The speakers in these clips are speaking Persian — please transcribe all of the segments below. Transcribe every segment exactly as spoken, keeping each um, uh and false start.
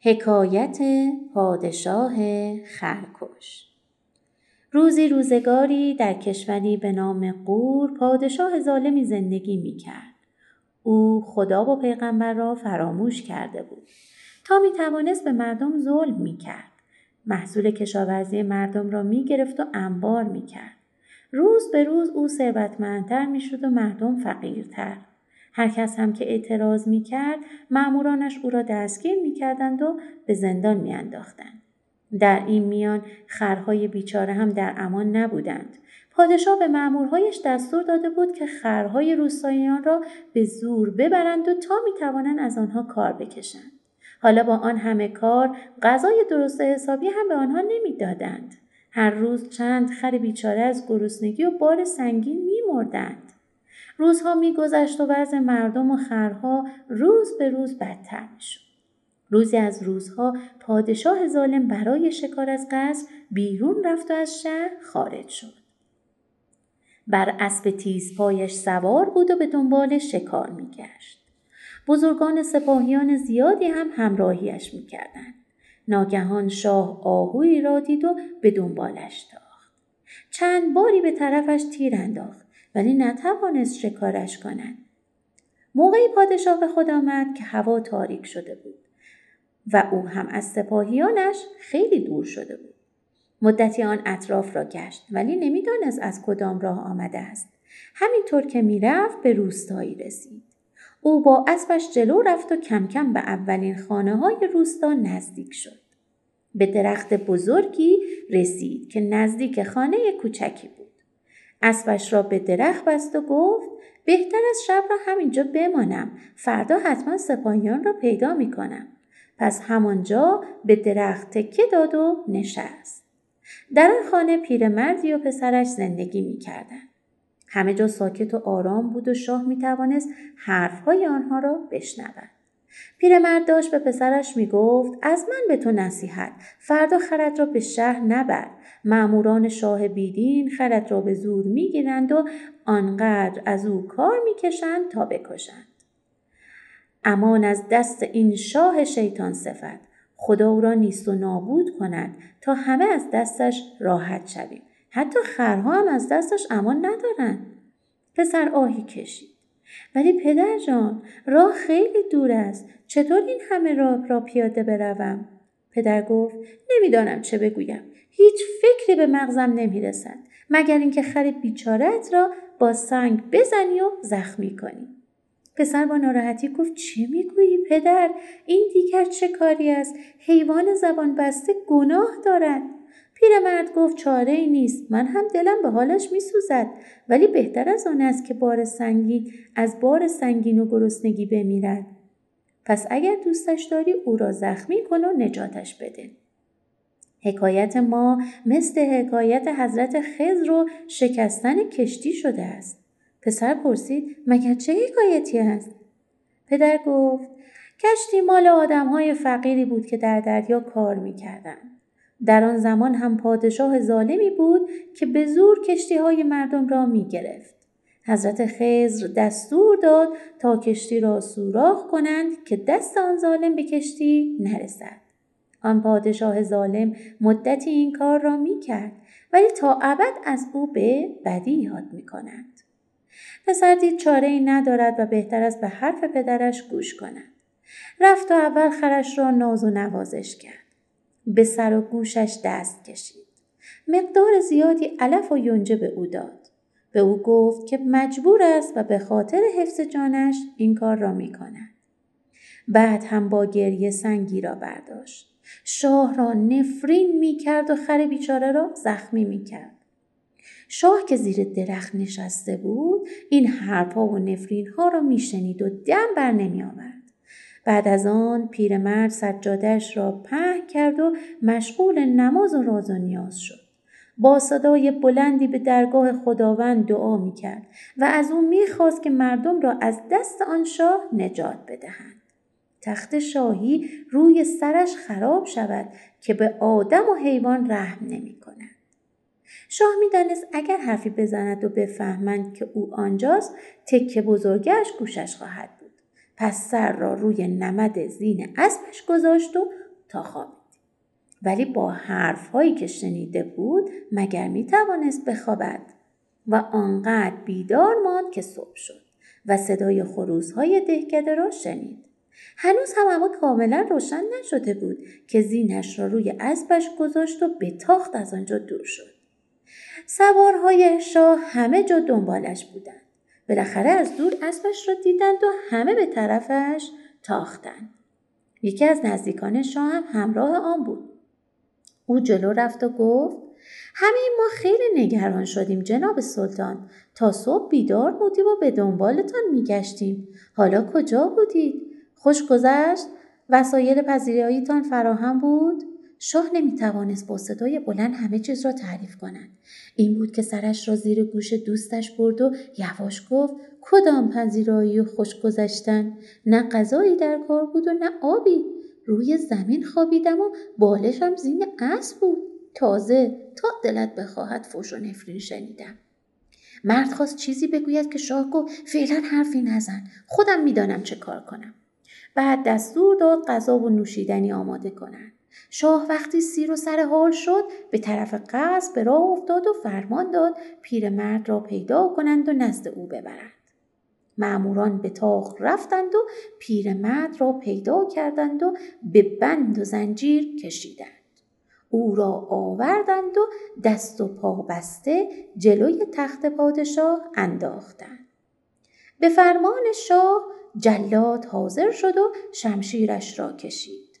حکایت پادشاه خرکش. روزی روزگاری در کشوری به نام غور پادشاه ظالمی زندگی می کرد. او خدا و پیغمبر را فراموش کرده بود تا می توانست به مردم ظلم می کرد. محصول کشاورزی مردم را می گرفت و انبار می کرد. روز به روز او ثروتمندتر می شد و مردم فقیرتر. هر کس هم که اعتراض می کرد، مأمورانش او را دستگیر می کردند و به زندان می انداختند. در این میان خرهای بیچاره هم در امان نبودند. پادشاه به مأمورهایش دستور داده بود که خرهای روستاییان را به زور ببرند و تا می توانند از آنها کار بکشند. حالا با آن همه کار، غذای درست و حسابی هم به آنها نمی دادند. هر روز چند خر بیچاره از گرسنگی و بار سنگین می مردند. روزها می گذشت و وضع مردم و خرها روز به روز بدتر می شد. روزی از روزها پادشاه ظالم برای شکار از قصر بیرون رفت و از شهر خارج شد. بر اسب تیزپایش سوار بود و به دنبال شکار می گشت. بزرگان سپاهیان زیادی هم همراهیش می کردند. ناگهان شاه آهویی را دید و به دنبالش تاخت. چند باری به طرفش تیر انداخت ولی نتوانست شکارش کند. موقعی پادشاه به خود آمد که هوا تاریک شده بود و او هم از سپاهیانش خیلی دور شده بود. مدتی آن اطراف را گشت ولی نمیدانست از کدام راه آمده است. همینطور که میرفت به روستایی رسید. او با اسبش جلو رفت و کم کم به اولین خانه های روستا نزدیک شد. به درخت بزرگی رسید که نزدیک خانه کوچکی بود. اسبش را به درخت بست و گفت بهتر از شب را همینجا بمانم. فردا حتما سپاهیان را پیدا می کنم. پس همانجا به درخت تکیه داد و نشست. در آن خانه پیرمردی و پسرش زندگی می کردند. همه جا ساکت و آرام بود و شاه می توانست حرفهای آنها را بشنود. پیرمرد داشت به پسرش می گفت از من به تو نصیحت، فردا خرت را به شهر نبر. مأموران شاه بیدین خرت را به زور می گیرند و آنقدر از او کار می کشند تا بکشند. امان از دست این شاه شیطان صفت، خدا او را نیست و نابود کند تا همه از دستش راحت شویم. حتی خرها هم از دستش امان ندارند. پسر آهی کشید. ولی پدر جان، راه خیلی دور است. چطور این همه راه را پیاده بروم؟ پدر گفت نمیدانم چه بگویم. هیچ فکری به مغزم نمیرسد مگر اینکه خر بیچاره‌ات را با سنگ بزنی و زخمی کنی. پسر با ناراحتی گفت چه میگویی پدر؟ این دیگر چه کاری است؟ حیوان زبان بسته گناه دارد. پیرمرد گفت چاره ای نیست. من هم دلم به حالش میسوزد ولی بهتر از آن است که بار سنگین از بار سنگین و گرسنگی بمیرد. پس اگر دوستش داری او را زخمی کن و نجاتش بده. حکایت ما مثل حکایت حضرت خضر و شکستن کشتی شده است. پسر پرسید مگر چه حکایتی است؟ پدر گفت کشتی مال آدم‌های فقیری بود که در دریا کار می‌کردند. در آن زمان هم پادشاه ظالمی بود که به زور کشتی‌های مردم را می‌گرفت. حضرت خضر دستور داد تا کشتی را سوراخ کنند که دست آن ظالم به کشتی نرسد. آن پادشاه ظالم مدتی این کار را می‌کرد ولی تا ابد از او به بدی یاد می‌کنند. پسر دید چاره ای ندارد و بهتر است به حرف پدرش گوش کند. رفت و اول خرش را ناز و نوازش کرد. به سر و گوشش دست کشید. مقدار زیادی علف و یونجه به او داد. به او گفت که مجبور است و به خاطر حفظ جانش این کار را می کند. بعد هم با گریه سنگی را برداشت. شاه را نفرین می کرد و خر بیچاره را زخمی می کرد. شاه که زیر درخت نشسته بود این حرفها و نفرینها را می شنید و دم بر نمی آورد. بعد از آن پیرمرد سجاده‌اش را پهن کرد و مشغول نماز و راز و نیاز شد. با صدای بلندی به درگاه خداوند دعا می کرد و از او می خواست که مردم را از دست آن شاه نجات بدهند. تخت شاهی روی سرش خراب شود که به آدم و حیوان رحم نمی کند. شاه می دانست اگر حرفی بزند و بفهمند که او آنجاست تکه بزرگش گوشش خواهد بود. پس سر را روی نمد زین اسبش گذاشت و تا خوابید. ولی با حرفهایی که شنیده بود مگر می توانست بخوابد؟ و آنقدر بیدار ماند که صبح شد و صدای خروس‌های دهکده را شنید. هنوز هم اما کاملا روشن نشده بود که زینش را روی اسبش گذاشت و به تاخت از آنجا دور شد. سوارهای شاه همه جا دنبالش بودند. بالاخره از دور اسبش را دیدند و همه به طرفش تاختند. یکی از نزدیکان شاه هم همراه آن بود. او جلو رفت و گفت: همه ما خیلی نگران شدیم جناب سلطان. تا صبح بیدار بودیم و به دنبالتان میگشتیم. حالا کجا بودید؟ خوش گذشت؟ وسایل پذیراییتان فراهم بود؟ شاه نمیتوانست با صدای بلند همه چیز را تعریف کند. این بود که سرش را زیر گوش دوستش برد و یواش گفت: کدام پذیرایی و خوش گذشتن؟ نه غذایی در کار بود و نه آبی. روی زمین خوابیدم و بالشم زین اسب بود. تازه تا دلت بخواهد فحش و نفرین شنیدم. مرد خواست چیزی بگوید که شاه گفت: فعلا حرفی نزن، خودم میدانم چه کار کنم. بعد دستور داد غذا و نوشیدنی آماده کنند. شاه وقتی سیر و سر حال شد به طرف قصر به راه افتاد و فرمان داد پیرمرد را پیدا کنند و نزد او ببرند. مأموران به تاخت رفتند و پیرمرد را پیدا کردند و به بند و زنجیر کشیدند. او را آوردند و دست و پا بسته جلوی تخت پادشاه انداختند. به فرمان شاه جلاد حاضر شد و شمشیرش را کشید.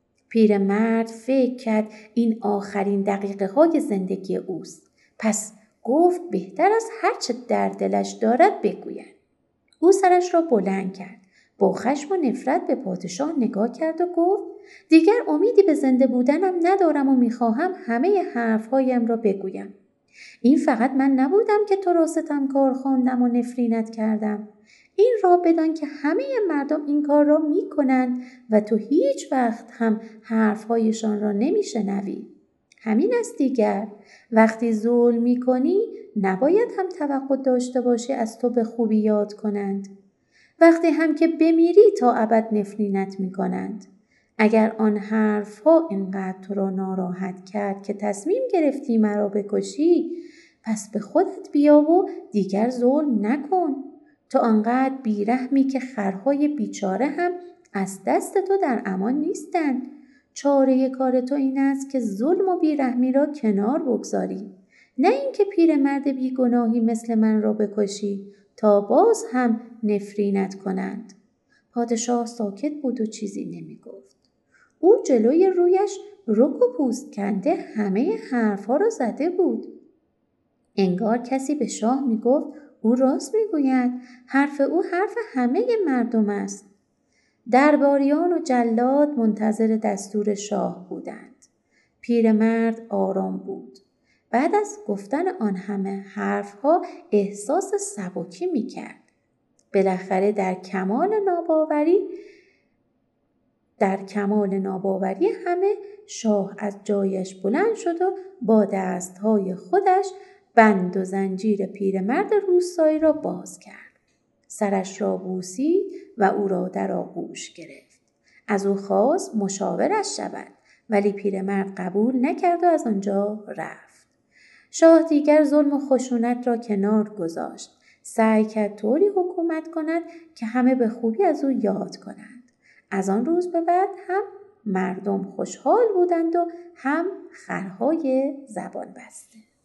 پیرمرد فکر کرد این آخرین دقیقه های زندگی اوست. پس گفت بهتر از هرچه در دلش دارد بگوید. او سرش را بلند کرد. با خشم و نفرت به پادشاه نگاه کرد و گفت: دیگر امیدی به زنده بودنم ندارم و میخواهم همه حرفهایم را بگویم. این فقط من نبودم که تو را ستمکار خواندم و نفرینت کردم. این را بدان که همه مردم این کار را می کنند و تو هیچ وقت هم حرفهایشان را نمی شنوی. همین است دیگر. وقتی ظلم می کنی نباید هم توقع داشته باشی از تو به خوبی یاد کنند. وقتی هم که بمیری تا ابد نفرینت می کنند. اگر آن حرفها اینقدر تو را ناراحت کرد که تصمیم گرفتی مرا بکشی، پس به خودت بیا و دیگر ظلم نکن. تو آنقدر بیرحمی که خرهای بیچاره هم از دست تو در امان نیستند. چاره کار تو این است که ظلم و بیرحمی را کنار بگذاری، نه اینکه پیرمرد بیگناهی مثل من را بکشی تا باز هم نفرینت کنند. پادشاه ساکت بود و چیزی نمی گفت. او جلوی رویش رک و پوست کنده همه حرفها را زده بود. انگار کسی به شاه می گفت: او راست می گوید. حرف او حرف همه مردم است. درباریان و جلاد منتظر دستور شاه بودند. پیرمرد آرام بود. بعد از گفتن آن همه حرفها احساس سبکی می کرد. بالاخره در کمال ناباوری در کمال ناباوری همه شاه از جایش بلند شد و با دستهای خودش بند و زنجیر پیرمرد روستایی را باز کرد. سرش را بوسید و او را در آغوش گرفت. از او خواست مشاورش شود، ولی پیرمرد قبول نکرد و از آنجا رفت. شاه دیگر ظلم و خشونت را کنار گذاشت. سعی کرد طوری حکومت کند که همه به خوبی از او یاد کنند. از آن روز به بعد هم مردم خوشحال بودند و هم خرهای زبان بسته.